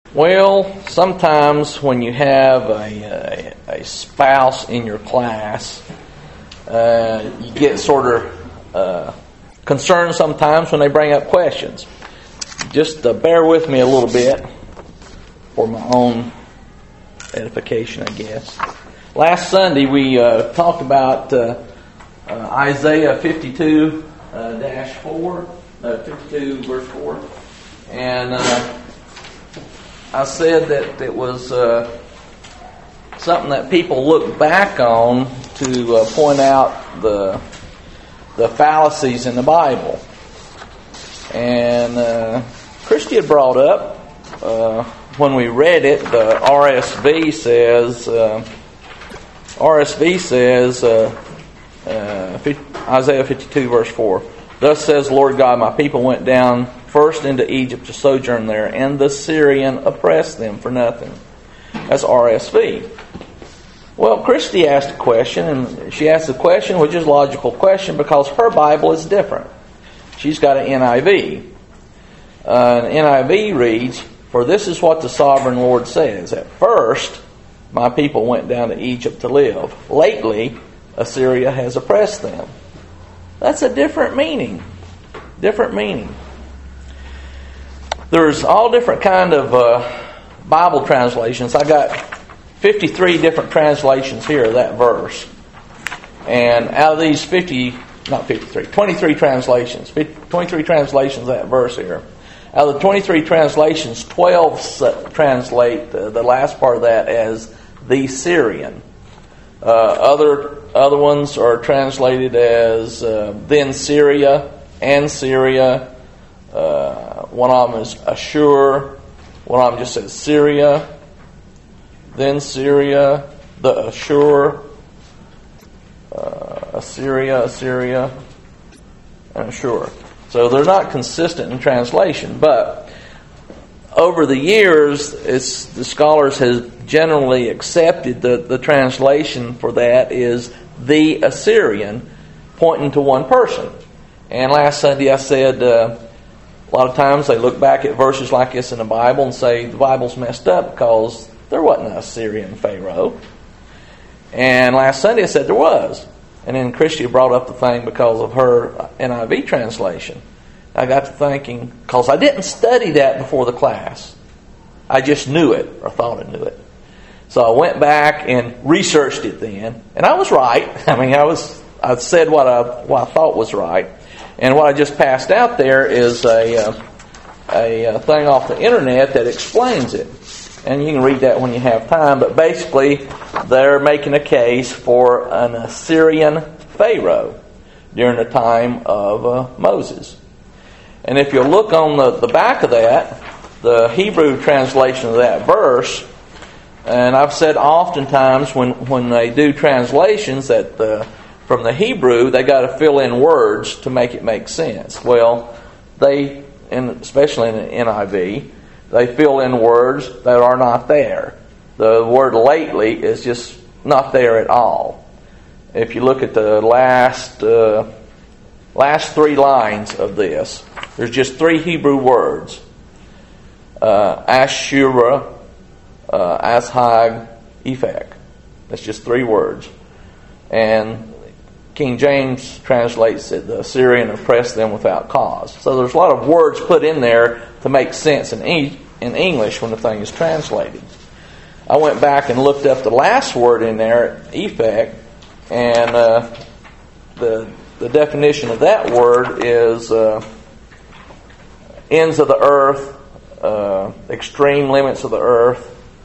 Well, sometimes when you have a spouse in your class, you get sort of concerned sometimes when they bring up questions. Just bear with me a little bit for my own edification, I guess. Last Sunday we talked about Isaiah 52 52 verse 4, and I said that it was something that people look back on to point out the fallacies in the Bible. And Christy had brought up, when we read it, the RSV says, Isaiah 52 verse 4, "Thus says Lord God, my people went down first into Egypt to sojourn there, and the Syrian oppressed them for nothing." That's RSV. Well, Christy asked a question, and she asked a question which is a logical question because her Bible is different. She's got an NIV. An NIV reads, "For this is what the sovereign Lord says. At first, my people went down to Egypt to live. Lately, Assyria has oppressed them." That's a different meaning. Different meaning. There's all different kind of Bible translations. I got 53 different translations here of that verse. And out of these 23 translations. 23 translations of that verse here. Out of the 23 translations, 12 translate the last part of that as the Syrian. Other ones are translated as then Syria and Syria. One of them is Ashur. One of them just says Syria, then Syria, the Ashur, Assyria, and Ashur. So they're not consistent in translation, but over the years, the scholars have generally accepted the translation for that is the Assyrian, pointing to one person. And last Sunday I said a lot of times they look back at verses like this in the Bible and say the Bible's messed up because there wasn't an Assyrian Pharaoh. And last Sunday I said there was. And then Christy brought up the thing because of her NIV translation. I got to thinking, because I didn't study that before the class. I just knew it, or thought I knew it. So I went back and researched it then, and I was right. I mean, I said what I thought was right. And what I just passed out there is a thing off the internet that explains it. And you can read that when you have time. But basically, they're making a case for an Assyrian Pharaoh during the time of Moses. And if you look on the back of that, the Hebrew translation of that verse, and I've said oftentimes when they do translations that from the Hebrew, they got to fill in words to make it make sense. Well, especially in the NIV, they fill in words that are not there. The word lately is just not there at all. If you look at the last 3 lines of this, there's just 3 Hebrew words. Ashura, Ashag, Ephek. That's just 3 words. And King James translates it, the Assyrian oppressed them without cause. So there's a lot of words put in there to make sense in English when the thing is translated. I went back and looked up the last word in there, Ephek, and the definition of that word is ends of the earth, extreme limits of the earth,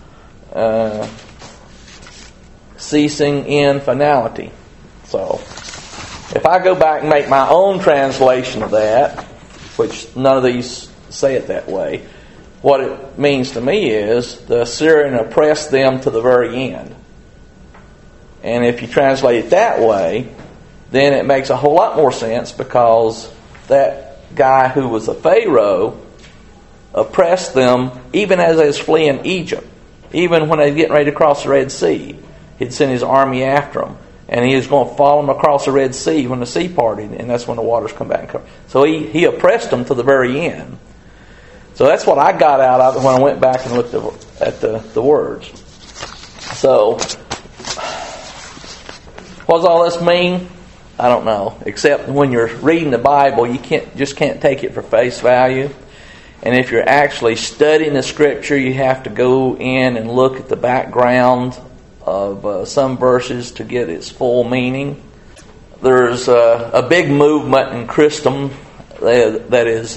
ceasing in finality. So, if I go back and make my own translation of that, which none of these say it that way, what it means to me is the Assyrian oppressed them to the very end. And if you translate it that way, then it makes a whole lot more sense because that guy who was a Pharaoh oppressed them even as they was fleeing Egypt. Even when they were getting ready to cross the Red Sea, he'd send his army after them. And he was going to follow them across the Red Sea when the sea parted, and that's when the waters come back and cover. So he oppressed them to the very end. So that's what I got out of it when I went back and looked at the words. So, what does all this mean? I don't know. Except when you're reading the Bible, you just can't take it for face value. And if you're actually studying the Scripture, you have to go in and look at the background of some verses to get its full meaning. There's a big movement in Christendom that is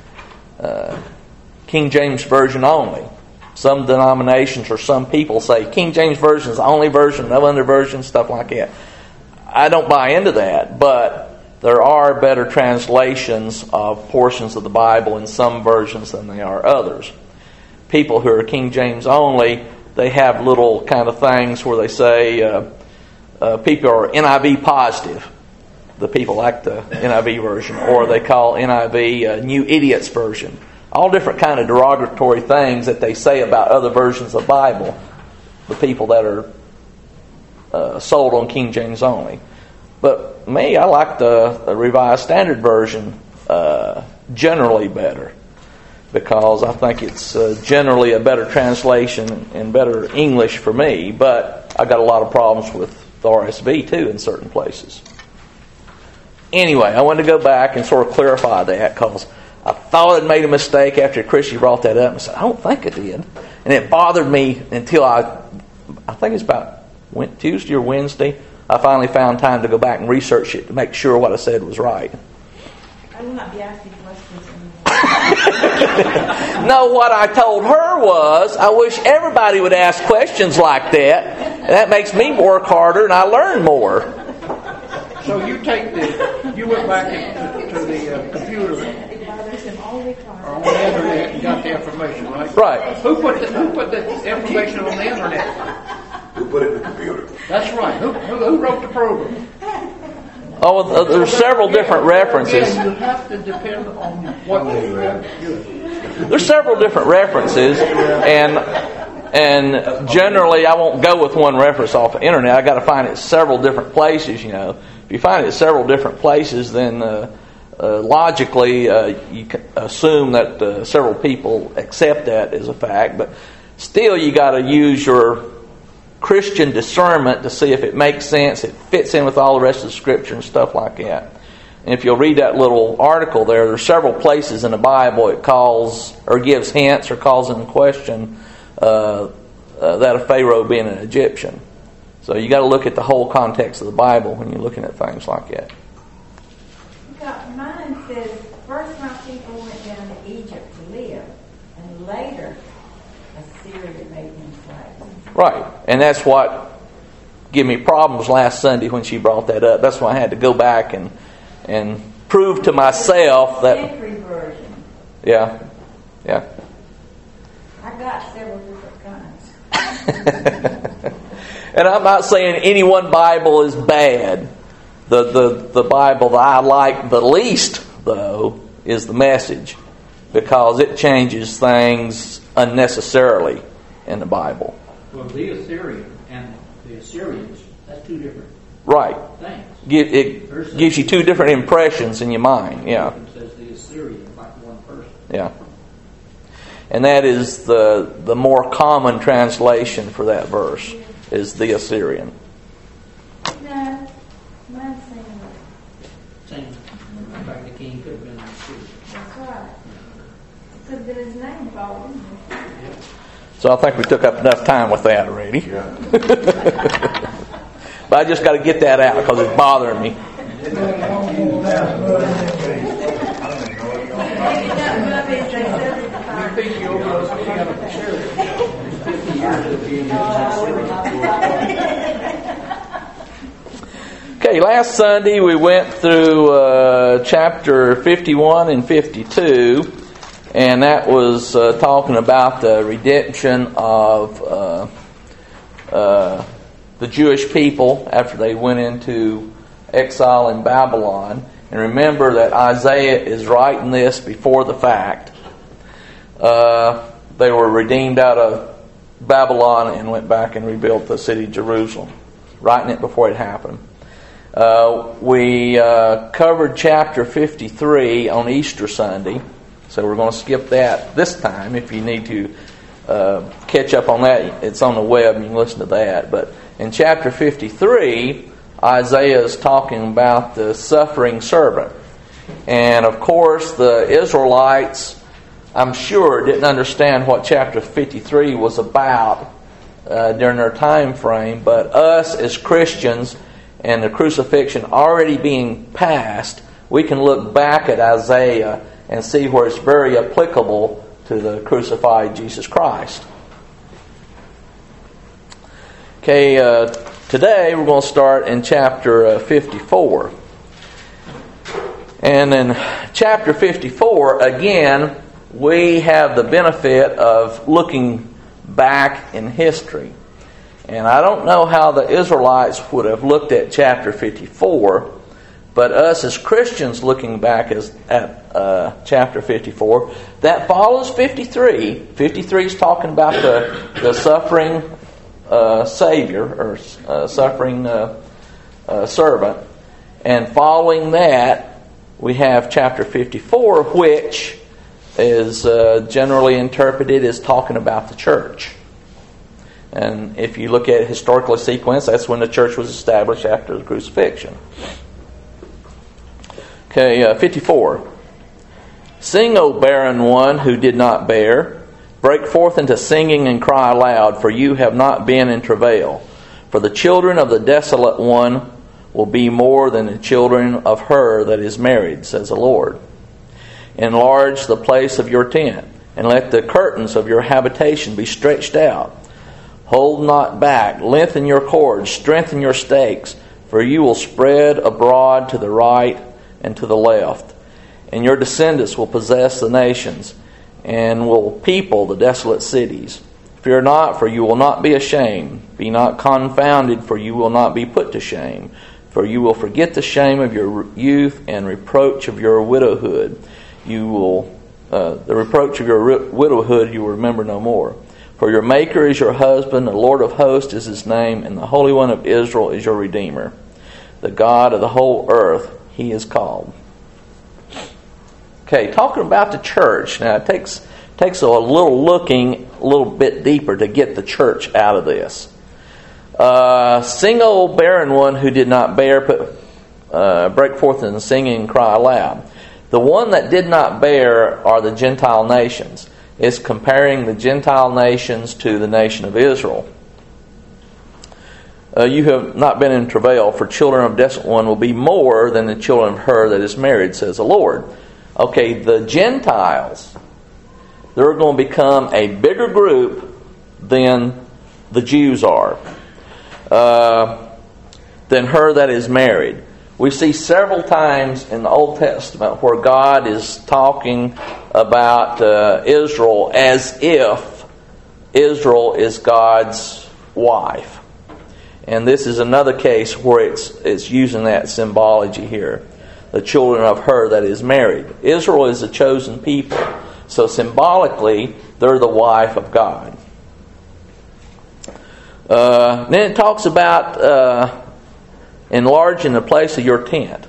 King James Version only. Some denominations or some people say King James Version is the only version, no other version, stuff like that. I don't buy into that, but there are better translations of portions of the Bible in some versions than there are others. People who are King James only, they have little kind of things where they say people are NIV positive. The people like the NIV version, or they call NIV New Idiot's Version. All different kind of derogatory things that they say about other versions of the Bible. The people that are sold on King James only. But me, I like the Revised Standard Version generally better, because I think it's generally a better translation and better English for me. But I got a lot of problems with the RSV too in certain places. Anyway, I wanted to go back and sort of clarify that, because I thought I'd made a mistake after Christy brought that up. I said, I don't think I did. And it bothered me until I think it's about Tuesday or Wednesday, I finally found time to go back and research it to make sure what I said was right. I will not be asking questions anymore. No, what I told her was, I wish everybody would ask questions like that. And that makes me work harder and I learn more. So you went back to the computer or on the internet and got the information, right? Right. Who put the information on the internet? Who put it in the computer? That's right. Who wrote the program? Oh, there's several different references. You have to depend on what you read. There's several different references, and generally I won't go with one reference off the internet. I got to find it several different places. You know, if you find it several different places, then logically you can assume that several people accept that as a fact. But still, you got to use your Christian discernment to see if it makes sense, it fits in with all the rest of the Scripture and stuff like that. And if you'll read that little article there's several places in the Bible it calls or gives hints or calls into question that of Pharaoh being an Egyptian. So you got to look at the whole context of the Bible when you're looking at things like that. Mine says, first my people went down to Egypt to live, and later Assyria made them slaves. Right, and that's what gave me problems last Sunday when she brought that up. That's why I had to go back and prove to myself that. Century version. Yeah. I got several different kinds. And I'm not saying any one Bible is bad. The Bible that I like the least, though, is the Message, because it changes things unnecessarily in the Bible. Well, the Assyrian and the Assyrians, that's two different things. It gives you two different impressions in your mind. Yeah. It says the Assyrian like one person. Yeah. And that is the more common translation for that verse, is the Assyrian. No, mine's saying In fact, the king could have been Assyrian. that's right. It could have been his name called him. So I think we took up enough time with that already. Yeah. But I just got to get that out because it's bothering me. You think you overlooked the other Okay, last Sunday we went through chapter 51 and 52, and that was talking about the redemption of the Jewish people after they went into exile in Babylon. And remember that Isaiah is writing this before the fact. They were redeemed out of Babylon and went back and rebuilt the city of Jerusalem, writing it before it happened. We covered chapter 53 on Easter Sunday, So we're going to skip that this time. If you need to catch up on that, it's on the web and you can listen to that. But in chapter 53, Isaiah is talking about the suffering servant. And of course, the Israelites, I'm sure, didn't understand what chapter 53 was about during their time frame. But us as Christians, and the crucifixion already being passed, we can look back at Isaiah and see where it's very applicable to the crucified Jesus Christ. Okay, today we're going to start in chapter 54. And in chapter 54, again, we have the benefit of looking back in history. And I don't know how the Israelites would have looked at chapter 54, but us as Christians looking back at chapter 54, that follows 53. 53 is talking about the suffering Savior, or suffering servant. And following that, we have chapter 54, which is generally interpreted as talking about the church. And if you look at historical sequence, that's when the church was established after the crucifixion. Okay, 54. Sing, O barren one who did not bear. Break forth into singing and cry aloud, for you have not been in travail. For the children of the desolate one will be more than the children of her that is married, says the Lord. Enlarge the place of your tent, and let the curtains of your habitation be stretched out. Hold not back, lengthen your cords, strengthen your stakes, for you will spread abroad to the right and to the left. And your descendants will possess the nations, and will people the desolate cities. Fear not, for you will not be ashamed. Be not confounded, for you will not be put to shame. For you will forget the shame of your youth and reproach of your widowhood. You will the reproach of your widowhood you will remember no more. For your Maker is your husband, the Lord of hosts is his name, and the Holy One of Israel is your Redeemer. The God of the whole earth, he is called. Okay, talking about the church. Now, it takes a little looking a little bit deeper to get the church out of this. Sing, O barren one who did not bear, break forth in singing and cry aloud. The one that did not bear are the Gentile nations. It's comparing the Gentile nations to the nation of Israel. You have not been in travail, for children of desolate one will be more than the children of her that is married, says the Lord. Okay, the Gentiles, they're going to become a bigger group than the Jews are, than her that is married. We see several times in the Old Testament where God is talking about Israel as if Israel is God's wife. And this is another case where it's using that symbology here. The children of her that is married. Israel is a chosen people. So symbolically, they're the wife of God. Then it talks about enlarging the place of your tent.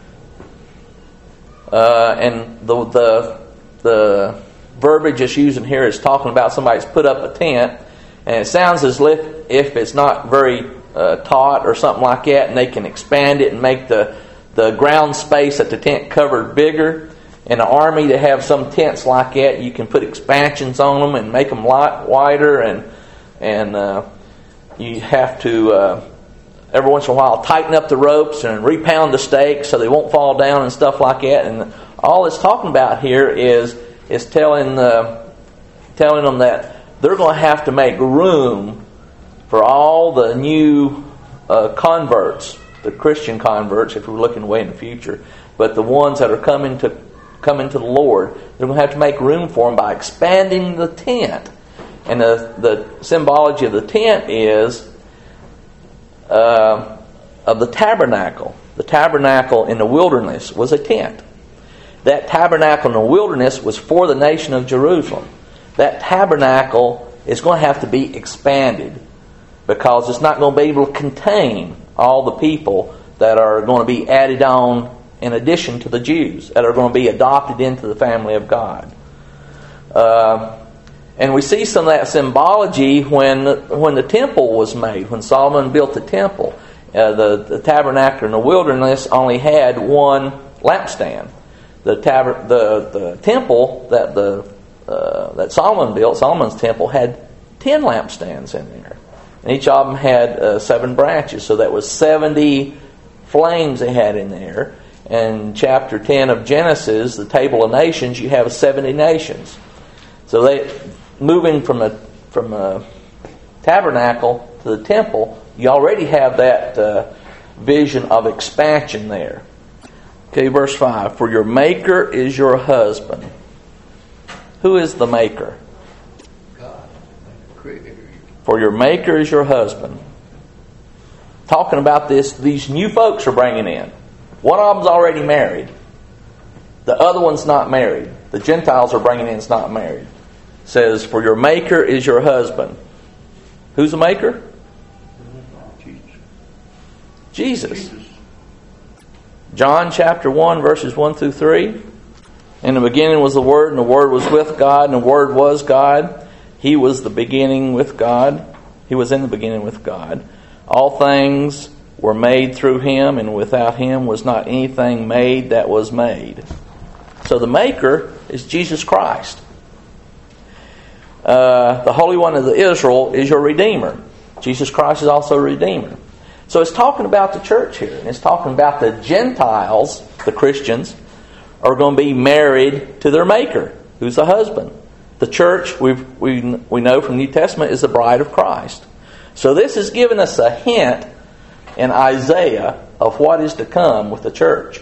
And the verbiage it's using here is talking about somebody's put up a tent, and it sounds as if it's not very taut or something like that, and they can expand it and make the ground space at the tent covered bigger. In an army, to have some tents like that, you can put expansions on them and make them wider, and you have to every once in a while tighten up the ropes and repound the stakes so they won't fall down and stuff like that. And all it's talking about here is telling them that they're going to have to make room for all the new converts, the Christian converts, if we're looking way in the future. But the ones that are coming to the Lord, they're going to have to make room for them by expanding the tent. And the symbology of the tent is of the tabernacle. The tabernacle in the wilderness was a tent. That tabernacle in the wilderness was for the nation of Jerusalem. That tabernacle is going to have to be expanded because it's not going to be able to contain all the people that are going to be added on in addition to the Jews that are going to be adopted into the family of God. And we see some of that symbology when the temple was made, when Solomon built the temple. The tabernacle in the wilderness only had one lampstand. The temple that Solomon built, Solomon's temple, had 10 lampstands in there. And each of them had 7 branches, so that was 70 flames they had in there. And chapter 10 of Genesis, the table of nations, you have 70 nations. So moving from a tabernacle to the temple, you already have that vision of expansion there. Okay, verse 5. For your Maker is your husband. Who is the Maker? God, Creator. For your Maker is your husband. Talking about these new folks are bringing in. One of them's already married. The other one's not married. The Gentiles are bringing in is not married. It says, for your Maker is your husband. Who's the Maker? Jesus. John chapter 1 verses 1 through 3. In the beginning was the Word, and the Word was with God, and the Word was God. He was the beginning with God. He was in the beginning with God. All things were made through Him, and without Him was not anything made that was made. So the Maker is Jesus Christ. The Holy One of Israel is your Redeemer. Jesus Christ is also a Redeemer. So it's talking about the church here. And it's talking about the Gentiles, the Christians, are going to be married to their Maker, who's the husband. The church, we know from the New Testament, is the bride of Christ. So this is giving us a hint in Isaiah of what is to come with the church.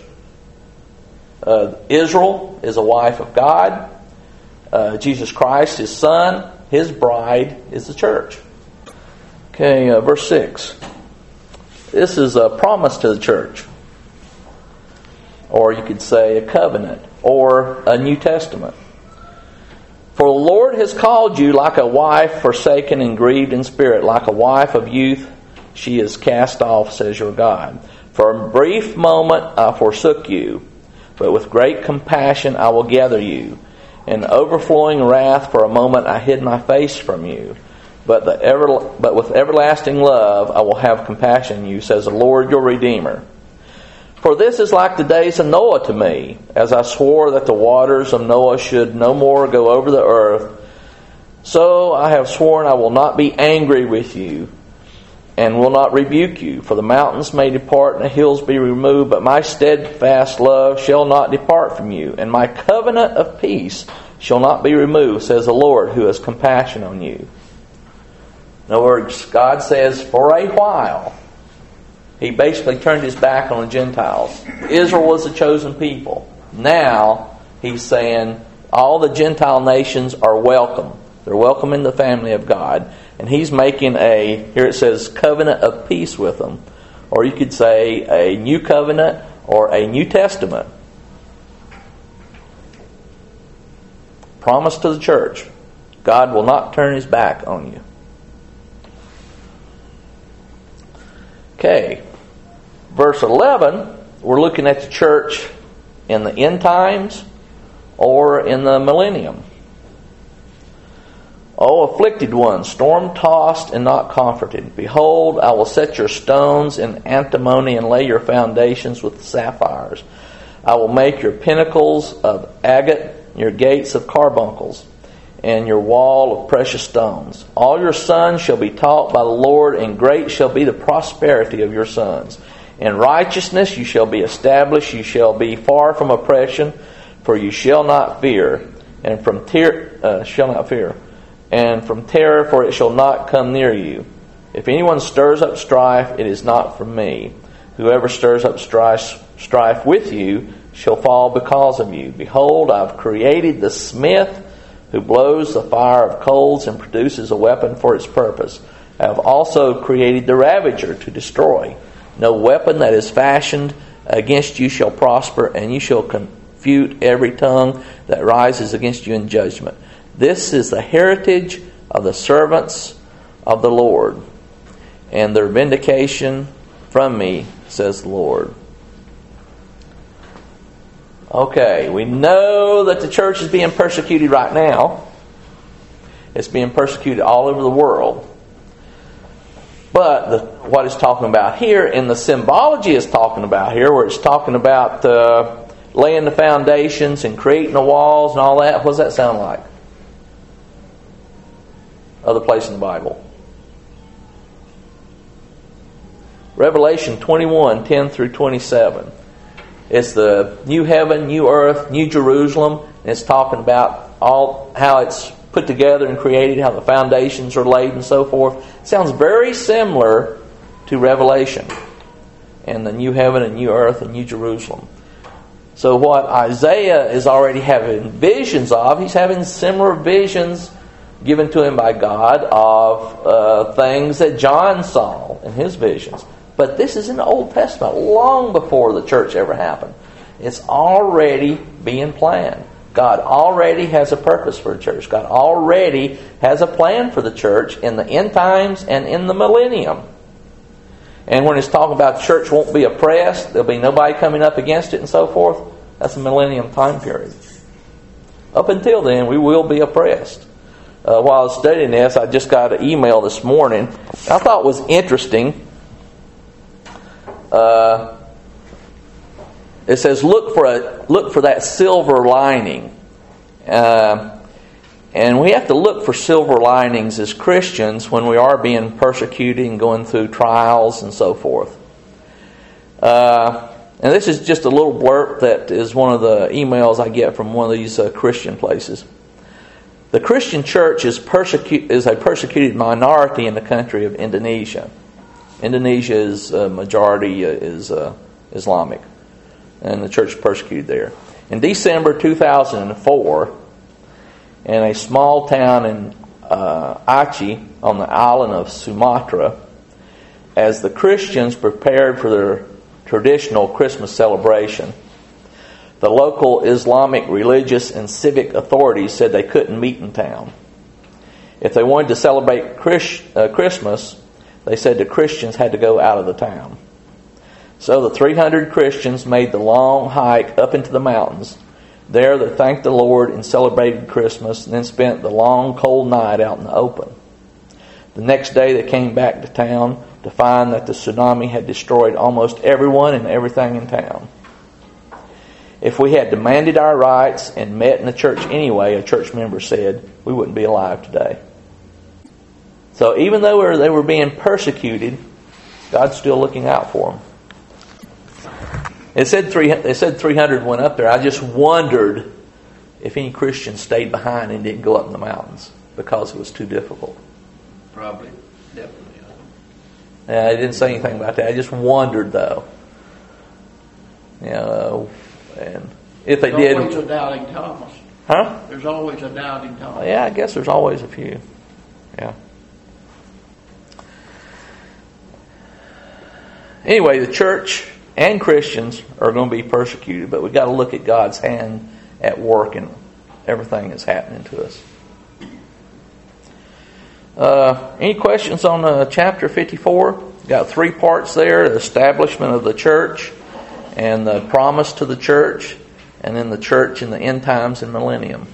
Israel is a wife of God. Jesus Christ, His Son, His bride is the church. Okay, verse 6. This is a promise to the church. Or you could say a covenant. Or a New Testament. For the Lord has called you like a wife forsaken and grieved in spirit. Like a wife of youth she is cast off, says your God. For a brief moment I forsook you. But with great compassion I will gather you. In overflowing wrath for a moment I hid my face from you. But with everlasting love I will have compassion on you, says the Lord your Redeemer. For this is like the days of Noah to me, as I swore that the waters of Noah should no more go over the earth. So I have sworn I will not be angry with you, and will not rebuke you. For the mountains may depart and the hills be removed, but my steadfast love shall not depart from you, and my covenant of peace shall not be removed, says the Lord who has compassion on you. In other words, God says, for a while, He basically turned His back on the Gentiles. Israel was the chosen people. Now, He's saying, all the Gentile nations are welcome. They're welcome in the family of God. And He's making here it says, covenant of peace with them. Or you could say a new covenant or a New Testament. Promise to the church. God will not turn His back on you. Okay, verse 11, we're looking at the church in the end times or in the millennium. O afflicted one, storm-tossed and not comforted, behold, I will set your stones in antimony and lay your foundations with sapphires. I will make your pinnacles of agate, your gates of carbuncles, and your wall of precious stones. All your sons shall be taught by the Lord, and great shall be the prosperity of your sons. In righteousness you shall be established, you shall be far from oppression, for you shall not fear, and from terror, for it shall not come near you. If anyone stirs up strife, it is not from me. Whoever stirs up strife with you shall fall because of you. Behold, I have created the smith who blows the fire of coals and produces a weapon for its purpose. I have also created the ravager to destroy. No weapon that is fashioned against you shall prosper, and you shall confute every tongue that rises against you in judgment. This is the heritage of the servants of the Lord, and their vindication from me, says the Lord. Okay, we know that the church is being persecuted right now. It's being persecuted all over the world. But what it's talking about here, and the symbology it's talking about here, where it's talking about laying the foundations and creating the walls and all that, what does that sound like? Other place in the Bible. Revelation 21, 10 through 27. It's the new heaven, new earth, new Jerusalem. And it's talking about all how it's put together and created, how the foundations are laid and so forth. It sounds very similar to Revelation and the new heaven and new earth and new Jerusalem. So what Isaiah is already having visions of, he's having similar visions given to him by God of things that John saw in his visions. But this is in the Old Testament, long before the church ever happened. It's already being planned. God already has a purpose for the church. God already has a plan for the church in the end times and in the millennium. And when it's talking about the church won't be oppressed, there'll be nobody coming up against it and so forth, that's the millennium time period. Up until then, we will be oppressed. While I was studying this, I just got an email this morning I thought was interesting. It says, look for that silver lining. And we have to look for silver linings as Christians when we are being persecuted and going through trials and so forth. And this is just a little blurb that is one of the emails I get from one of these Christian places. The Christian church is a persecuted minority in the country of Indonesia. Indonesia is majority is Islamic, and the church is persecuted there. In December 2004, in a small town in Aceh on the island of Sumatra, as the Christians prepared for their traditional Christmas celebration, the local Islamic religious and civic authorities said they couldn't meet in town. If they wanted to celebrate Christmas, they said the Christians had to go out of the town. So the 300 Christians made the long hike up into the mountains. There they thanked the Lord and celebrated Christmas, and then spent the long cold night out in the open. The next day they came back to town to find that the tsunami had destroyed almost everyone and everything in town. If we had demanded our rights and met in the church anyway, a church member said, we wouldn't be alive today. So even though they were being persecuted, God's still looking out for them. They said 300 went up there. I just wondered if any Christians stayed behind and didn't go up in the mountains because it was too difficult. Probably, definitely. Yeah, I didn't say anything about that. I just wondered, though. And if they did, There's always a doubting Thomas. huh? There's always a doubting Thomas. Yeah, I guess there's always a few. Yeah. Anyway, the church and Christians are going to be persecuted, but we've got to look at God's hand at work in everything that's happening to us. Any questions on chapter 54? Got 3 parts there: the establishment of the church, and the promise to the church, and then the church in the end times and millennium.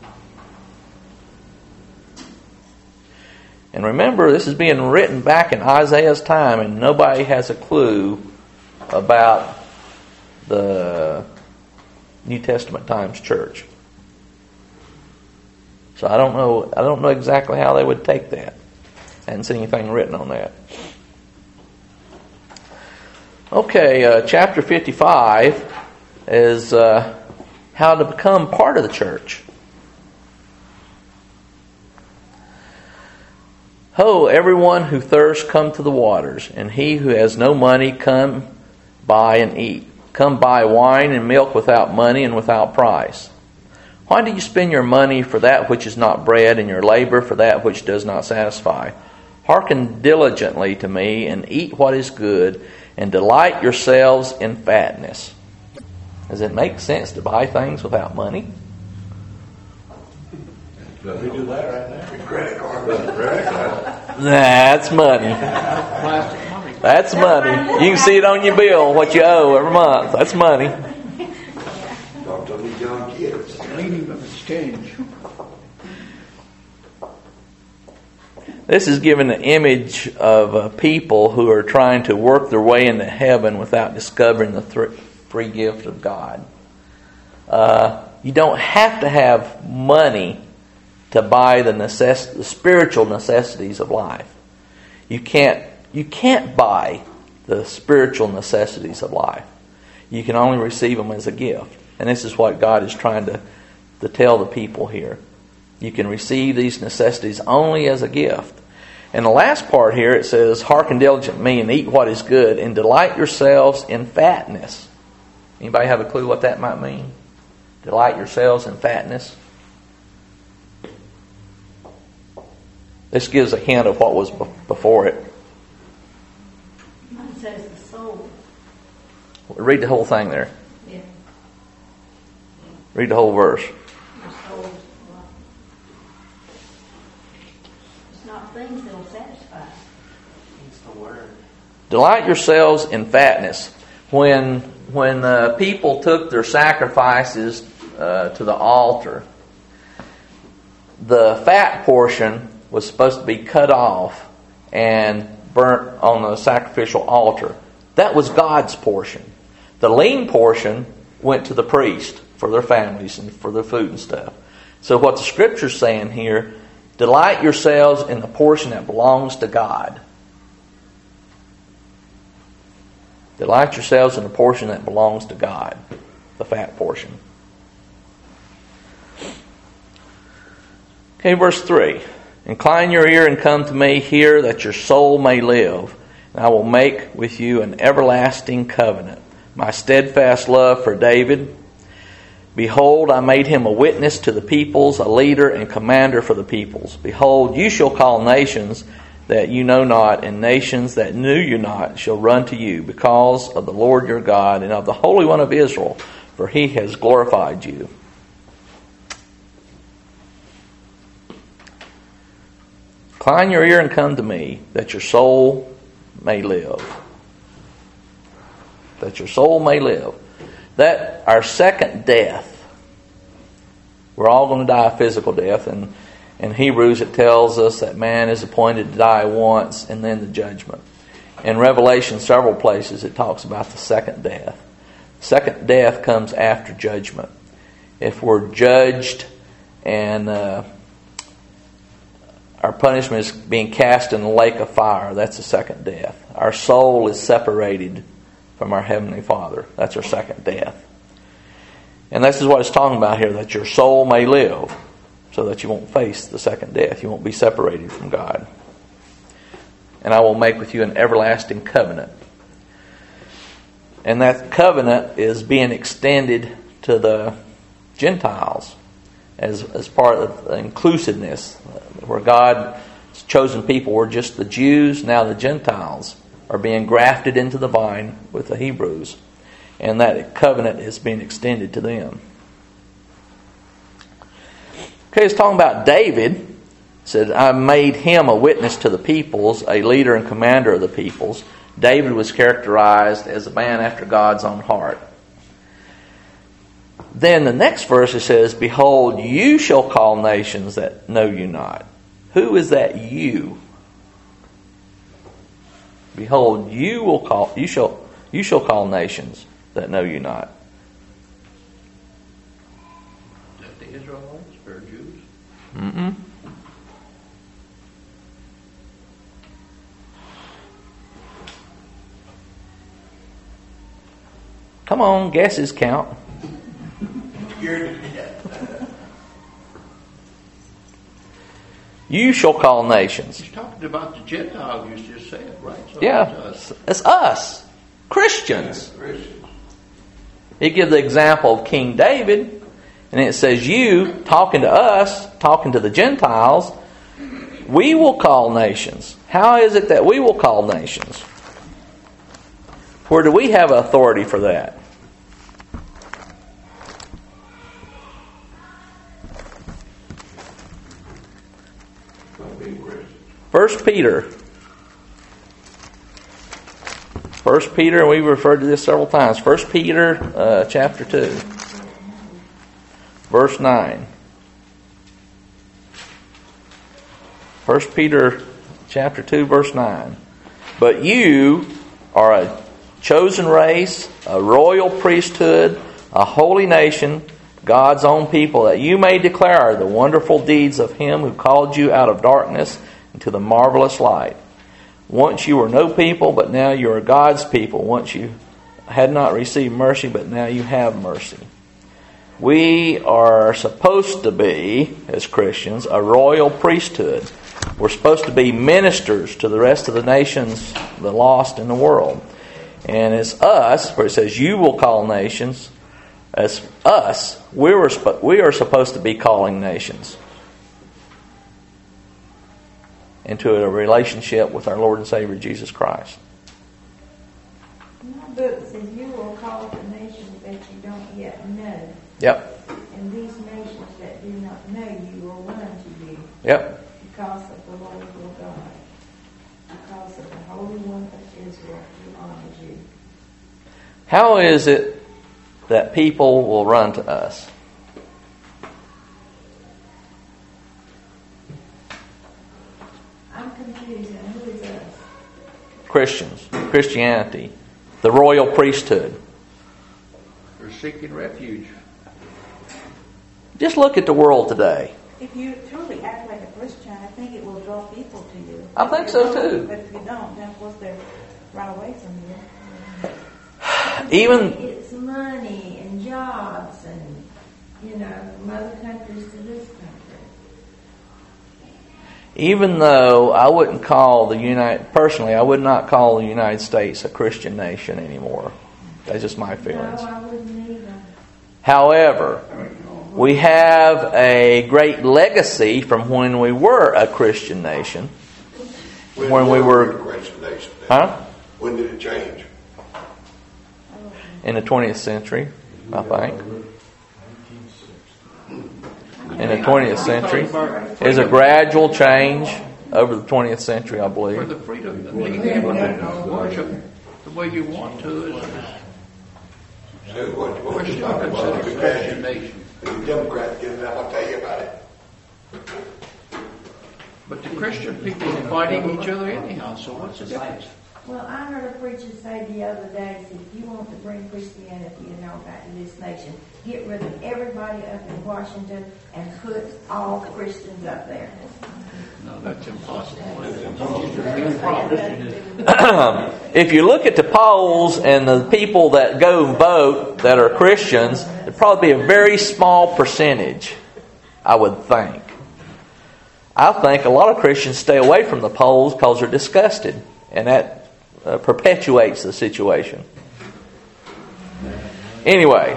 And remember, this is being written back in Isaiah's time, and nobody has a clue about the New Testament times church. So I don't know exactly how they would take that. I hadn't seen anything written on that. Okay, chapter 55 is how to become part of the church. Ho, everyone who thirsts, come to the waters, and he who has no money, come buy and eat. Come buy wine and milk without money and without price. Why do you spend your money for that which is not bread, and your labor for that which does not satisfy? Hearken diligently to me, and eat what is good, and delight yourselves in fatness. Does it make sense to buy things without money? We do that right now. Credit card. That's money. Plastic money. That's money. You can see it on your bill, what you owe every month. That's money. Talking This is given an image of people who are trying to work their way into heaven without discovering the free gift of God. You don't have to have money to buy the spiritual necessities of life. You can't buy the spiritual necessities of life. You can only receive them as a gift. And this is what God is trying to tell the people here. You can receive these necessities only as a gift. And the last part here, it says, "Hearken diligently to me and eat what is good, and delight yourselves in fatness." Anybody have a clue what that might mean? Delight yourselves in fatness. This gives a hint of what was before it. Mine says the soul. Read the whole thing there. Yeah. Read the whole verse. The soul. It's not things that'll satisfy. It's the word. Delight yourselves in fatness. When people took their sacrifices to the altar, the fat portion was supposed to be cut off and burnt on the sacrificial altar. That was God's portion. The lean portion went to the priest for their families and for their food and stuff. So what the Scripture's saying here, delight yourselves in the portion that belongs to God. Delight yourselves in the portion that belongs to God, the fat portion. Okay, verse 3. "Incline your ear and come to me, hear that your soul may live. And I will make with you an everlasting covenant. My steadfast love for David. Behold, I made him a witness to the peoples, a leader and commander for the peoples. Behold, you shall call nations that you know not, and nations that knew you not shall run to you, because of the Lord your God and of the Holy One of Israel, for he has glorified you." "Incline your ear and come to me, that your soul may live." That your soul may live. That our second death. We're all going to die a physical death, and in Hebrews it tells us that man is appointed to die once and then the judgment. In Revelation, several places it talks about the second death. Second death comes after judgment. If we're judged and our punishment is being cast in the lake of fire, that's the second death. Our soul is separated from our Heavenly Father. That's our second death. And this is what it's talking about here, that your soul may live, so that you won't face the second death. You won't be separated from God. "And I will make with you an everlasting covenant." And that covenant is being extended to the Gentiles as part of the inclusiveness, where God's chosen people were just the Jews. Now the Gentiles are being grafted into the vine with the Hebrews, and that covenant is being extended to them. Okay, it's talking about David. It said, "I made him a witness to the peoples, a leader and commander of the peoples." David was characterized as a man after God's own heart. Then the next verse it says, "Behold, you shall call nations that know you not." Who is that you? "Behold, you shall call nations that know you not." Is that the Israelites or Jews? Mm-mm. Come on, guesses count. "You shall call nations." He's talking about the Gentiles you just said, right? So Yeah, it's us, Christians. He gives the example of King David, and it says you, talking to us, talking to the Gentiles, we will call nations. How is it that we will call nations? Where do we have authority for that? First Peter, we referred to this several times. 1 Peter chapter 2, verse 9. 1 Peter chapter 2, verse 9. But you are a chosen race, a royal priesthood, a holy nation, God's own people, that you may declare the wonderful deeds of Him who called you out of darkness into the marvelous light. Once you were no people, but now you are God's people. Once you had not received mercy, but now you have mercy. We are supposed to be, as Christians, a royal priesthood. We're supposed to be ministers to the rest of the nations, the lost in the world. And it's us, where it says, you will call nations, as us, we are supposed to be calling nations into a relationship with our Lord and Savior Jesus Christ. My book says you will call the nations that you don't yet know. Yep. And these nations that do not know you will run to you. Yep. Because of the Lord your God. Because of the Holy One of Israel who honors you. How is it that people will run to us? I'm confused. And who is us? Christians, Christianity, the royal priesthood. They're seeking refuge. Just look at the world today. If you truly act like a Christian, I think it will draw people to you. I think so too. But if you don't, then of course they'll run away from you. Even It's money and jobs and, from other countries to this country. even though I wouldn't call personally, I would not call the United States a Christian nation anymore. That's just my feelings. No, I wouldn't either. However, we have a great legacy from when we were a Christian nation. When we were a Christian nation. Huh? When did it change? In the 20th century, I think. In the 20th century. There's a gradual change over the 20th century, I For believe. the freedom to lead him and worship the way you want to. So what We're you still talking about? considered a Christian nation. The Democrats get it out, I'll tell you about it. But the Christian people are fighting each other anyhow, so what's the difference? Well, I heard a preacher say the other day, said, if you want to bring Christianity, back to this nation, get rid of everybody up in Washington and put all Christians up there. No, that's impossible. If you look at the polls and the people that go and vote that are Christians, it'd probably be a very small percentage, I would think. I think a lot of Christians stay away from the polls because they're disgusted, and that perpetuates the situation. Anyway,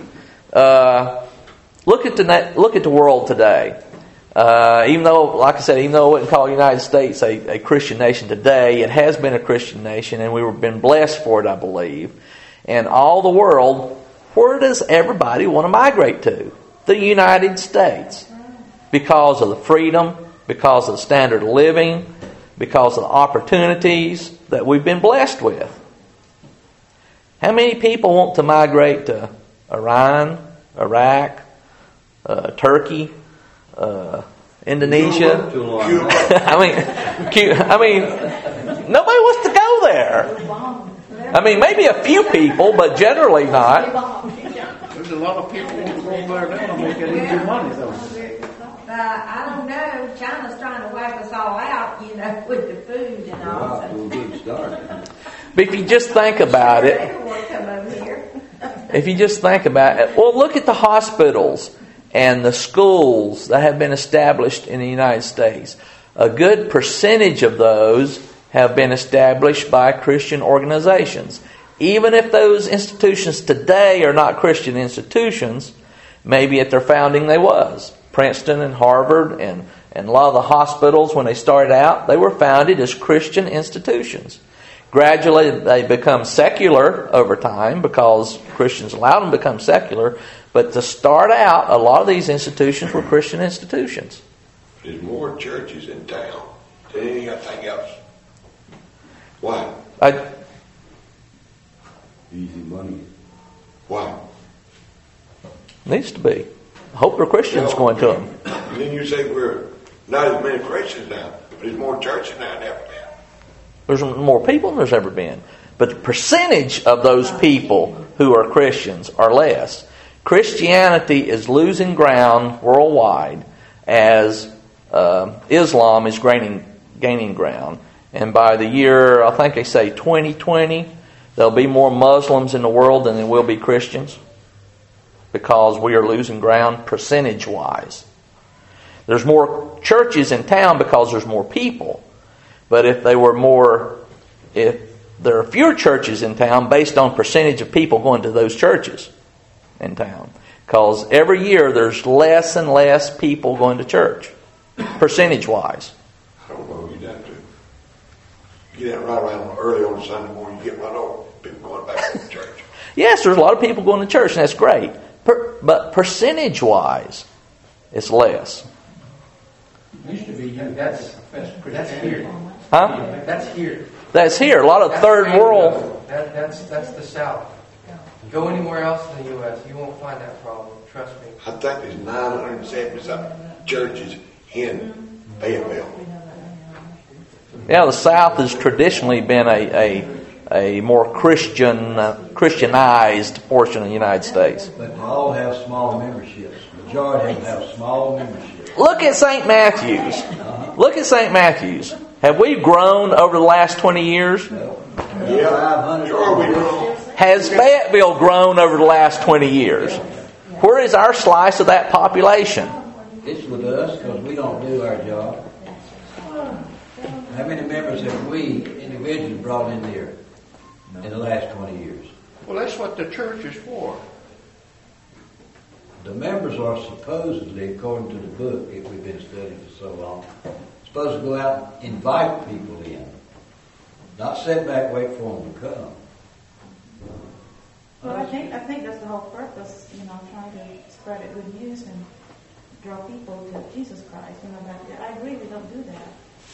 look at the world today. Even though, like I said, even though I wouldn't call the United States a Christian nation today, it has been a Christian nation, and we've been blessed for it, I believe. And all the world, where does everybody want to migrate to? The United States. Because of the freedom, because of the standard of living, because of the opportunities that we've been blessed with. How many people want to migrate to Iran, Iraq, Turkey, Indonesia? I mean, nobody wants to go there. I mean, maybe a few people, but generally not. There's a lot of people who go over there now and make it easy money, though. I don't know. China's trying to wipe us all out, with the food and all. But if you just think about it, well, look at the hospitals and the schools that have been established in the United States. A good percentage of those have been established by Christian organizations. Even if those institutions today are not Christian institutions, maybe at their founding they was. Princeton and Harvard and a lot of the hospitals, when they started out, they were founded as Christian institutions. Gradually they become secular over time because Christians allowed them to become secular. But to start out, a lot of these institutions were Christian institutions. There's more churches in town than anything else. Why? Easy money. Why? Needs to be. I hope there are Christians going to them. And then you say we're not as many Christians now. There's more churches now than ever been. There's more people than there's ever been. But the percentage of those people who are Christians are less. Christianity is losing ground worldwide as Islam is gaining ground. And by the year, I think they say 2020, there'll be more Muslims in the world than there will be Christians, because we are losing ground percentage-wise. There's more churches in town because there's more people. But if there are fewer churches in town based on percentage of people going to those churches in town. Because every year there's less and less people going to church, percentage-wise. I don't know, you'd have to get out right around early on Sunday morning, you get right over people going back to church. Yes, there's a lot of people going to church, and that's great. But percentage-wise, it's less. Used to be that's here. Huh? That's here. That's here. A lot of third world. That's the South. Go anywhere else in the U.S., you won't find that problem. Trust me. I think there's 970-something churches in Fayetteville. Yeah, the South has traditionally been a more Christianized portion of the United States. But they all have small memberships. Majority of them have small memberships. Look at St. Matthew's. Look at St. Matthew's. Have we grown over the last 20 years? Yeah, 500. sure we will. Has Fayetteville grown over the last 20 years? Where is our slice of that population? It's with us because we don't do our job. How many members have we individually brought in there in the last 20 years? Well, that's what the church is for. The members are supposedly, according to the book that we've been studying for so long, supposed to go out and invite people in. Not sit back, wait for them to come. Well, I think that's the whole purpose, trying to spread the good news and draw people to Jesus Christ. I agree we don't do that.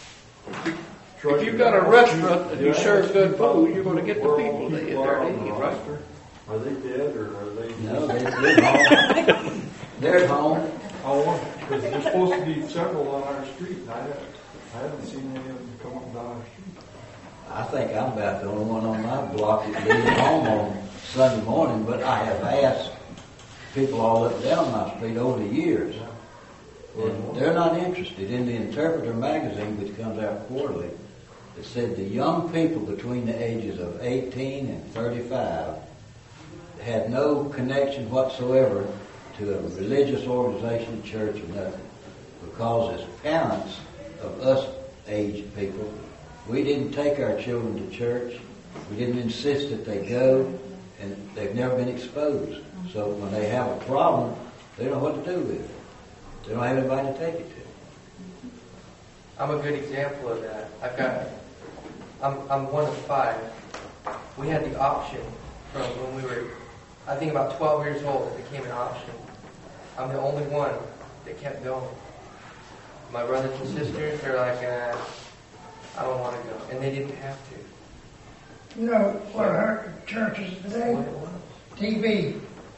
If you've got a restaurant and you serve good food, you're going to get the people to eat there to eat, right? Are they dead or are they? No, they're home. They're at home. Oh, because there's supposed to be several on our street. And I haven't seen any of them come up down our street. I think I'm about the only one on my block that leaves home on Sunday morning, but I have asked people all up and down my street over the years. And they're not interested. In the Interpreter magazine, which comes out quarterly, it said the young people between the ages of 18 and 35 had no connection whatsoever to a religious organization, church, or nothing. Because as parents of us aged people, we didn't take our children to church. We didn't insist that they go, and they've never been exposed. So when they have a problem, they don't know what to do with it. They don't have anybody to take it to. I'm a good example of that. I'm one of 5. We had the option from when we were, I think about 12 years old, it became an option. I'm the only one that kept going. My brothers and sisters, they're like, I don't want to go. And they didn't have to. You know what hurt churches today? TV.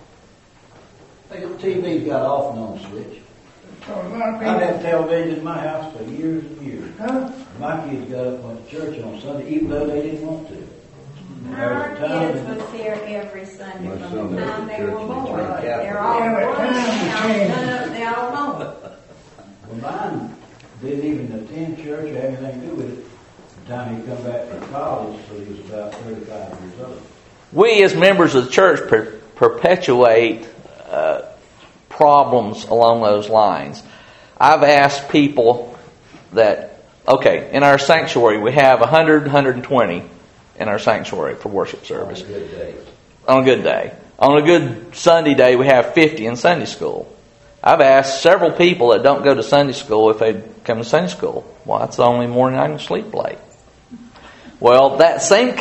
The TV's got off and on switch. So a lot of I've people. had television in my house for years and years. Huh? My kids got up and went to church on Sunday, even though they didn't want to. Our kids was here every Sunday from the time they were born. They're all Yeah, but grown times now, have changed. they all know. Well, mine didn't even attend church or have anything to do with it the time he come back from college, so he was about 35 years old. We as members of the church perpetuate problems along those lines. I've asked people that, in our sanctuary we have 100, 120 in our sanctuary for worship service. On a good day. On a good day. On a good Sunday day we have 50 in Sunday school. I've asked several people that don't go to Sunday school if they'd come to Sunday school. Well, that's the only morning I can sleep late. Well, that same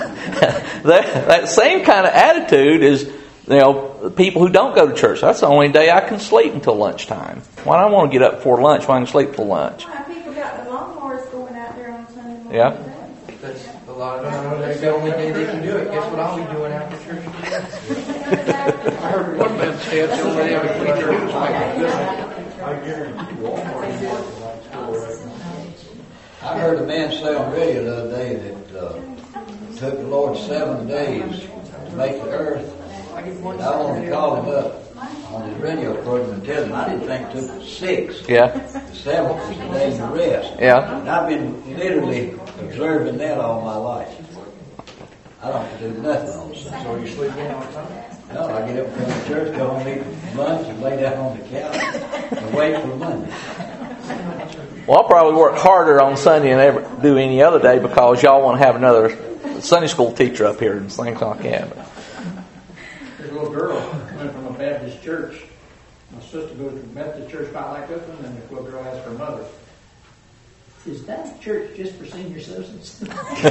kind of attitude is, people who don't go to church. That's the only day I can sleep until lunchtime. Why do I want to get up before lunch when I can sleep till lunch? Why people got the lawnmowers going out there on Sunday morning? Yeah. That's a lot of them. That's the only day they can do it. Guess what I'll be doing after church? I heard one man say it's the only day we clean their house like this. I guarantee Walmart is working on store right now. I heard a man say on the radio the other day that it took the Lord 7 days to make the earth. And I wanted to call him up on his radio program and tell him I didn't think it took 6. Yeah. The 7th was the day to rest. Yeah. And I've been literally observing that all my life. I don't do nothing on Sunday. So you sleep in all the time? No, I get up from the church, go home, eat lunch, and lay down on the couch and wait for Monday. Well, I'll probably work harder on Sunday than ever do any other day because y'all want to have another Sunday school teacher up here and things like that. There's a little girl went from a Baptist church. My sister goes to a Methodist church about like this one, and this little girl asked her mother, "Is that church just for senior citizens?"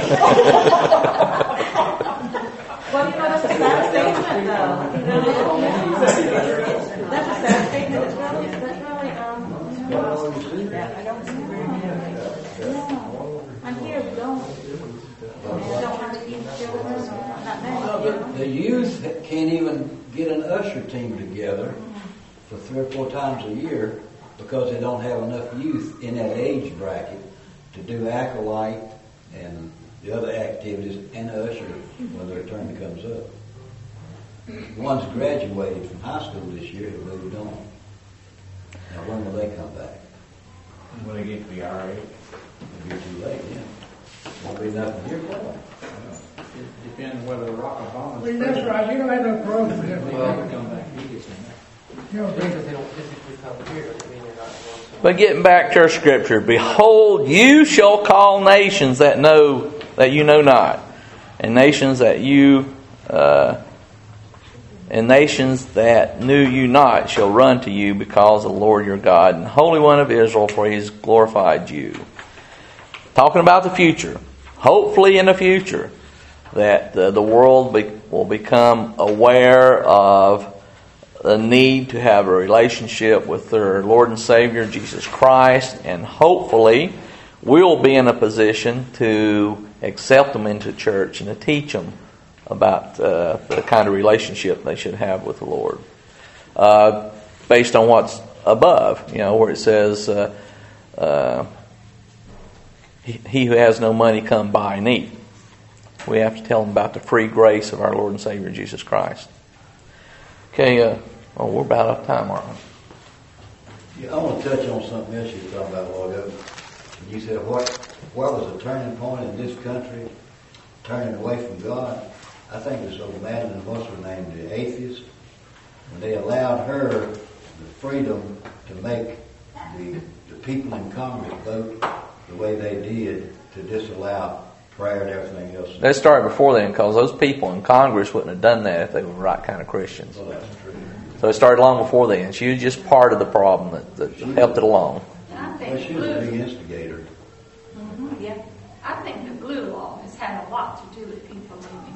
Well, that's a sad statement, though. That's a sad statement. It's really, I don't see very many of them. no. I'm here, we don't have to keep children, not many. The youth can't even get an usher team together for 3 or 4 times a year because they don't have enough youth in that age bracket to do acolyte and the other activities and usher when their turn comes up. The ones graduated from high school this year have moved on. Now when will they come back? When they get to be our age. It'll be too late, yeah. Won't be nothing here for them. It depends whether Rock Obama's Well, that's right, you don't have no problem with They that. never come back. He gets in there. You know, Because they don't physically come here, doesn't mean they're not going to. But getting back to our scripture, behold, you shall call nations that you know not, and nations that nations that knew you not shall run to you because of the Lord your God and Holy One of Israel, for He has glorified you. Talking about the future, hopefully in the future, that the world will become aware of the need to have a relationship with their Lord and Savior Jesus Christ, and hopefully we'll be in a position to accept them into church and to teach them about the kind of relationship they should have with the Lord, based on what's above, where it says, he who has no money come buy and eat. We have to tell them about the free grace of our Lord and Savior Jesus Christ. Okay, we're about out of time, aren't we? Yeah, I want to touch on something else you were talking about a while ago. You said, what was the turning point in this country, turning away from God? I think it was old Madeline, what's her name, the atheist, when they allowed her the freedom to make the people in Congress vote the way they did to disallow prayer and everything else. They started before then because those people in Congress wouldn't have done that if they were the right kind of Christians. Well, that's true. So it started long before then. She was just part of the problem that helped it along. I Well, think she was a big instigator. yeah. I think the blue law has had a lot to do with people leaving.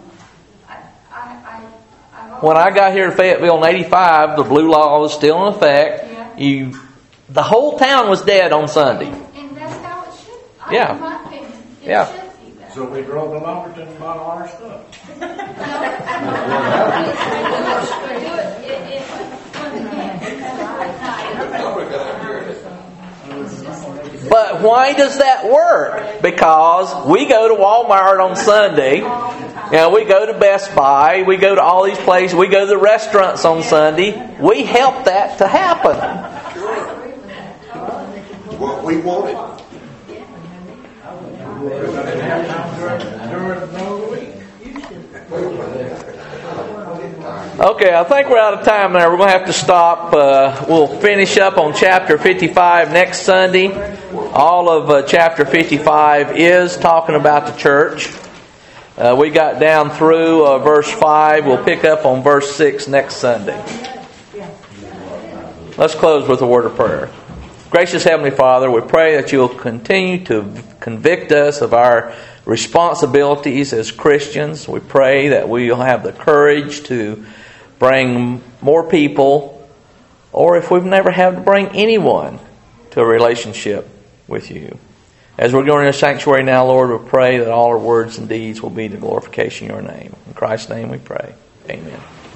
When I got here to Fayetteville in '85, the blue law was still in effect. Yeah. The whole town was dead on Sunday. And that's how it should. Yeah. In my opinion, it Yeah. should be that. So we drove to Lumberton and bought all our stuff. But why does that work? Because we go to Walmart on Sunday. We go to Best Buy. We go to all these places. We go to the restaurants on Sunday. We help that to happen. What we wanted. Okay, I think we're out of time there. We're going to have to stop. We'll finish up on chapter 55 next Sunday. All of chapter 55 is talking about the church. We got down through verse 5. We'll pick up on verse 6 next Sunday. Let's close with a word of prayer. Gracious Heavenly Father, we pray that you'll continue to convict us of our responsibilities as Christians. We pray that we'll have the courage to bring more people, or if we've never had to bring anyone, to a relationship with you. As we're going to the sanctuary now, Lord, we pray that all our words and deeds will be to glorification of your name. In Christ's name we pray. Amen.